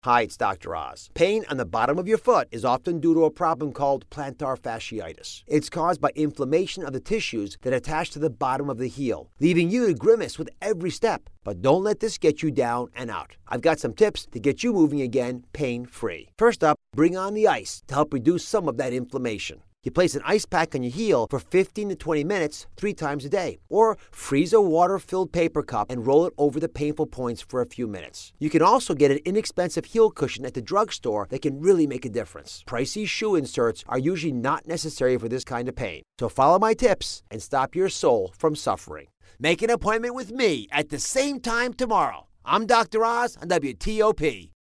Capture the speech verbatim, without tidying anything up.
Hi, it's Doctor Oz. Pain on the bottom of your foot is often due to a problem called plantar fasciitis. It's caused by inflammation of the tissues that attach to the bottom of the heel, leaving you to grimace with every step. But don't let this get you down and out. I've got some tips to get you moving again pain-free. First up, bring on the ice to help reduce some of that inflammation. You place an ice pack on your heel for fifteen to twenty minutes three times a day. Or freeze a water-filled paper cup and roll it over the painful points for a few minutes. You can also get an inexpensive heel cushion at the drugstore that can really make a difference. Pricey shoe inserts are usually not necessary for this kind of pain. So follow my tips and stop your soul from suffering. Make an appointment with me at the same time tomorrow. I'm Doctor Oz on W T O P.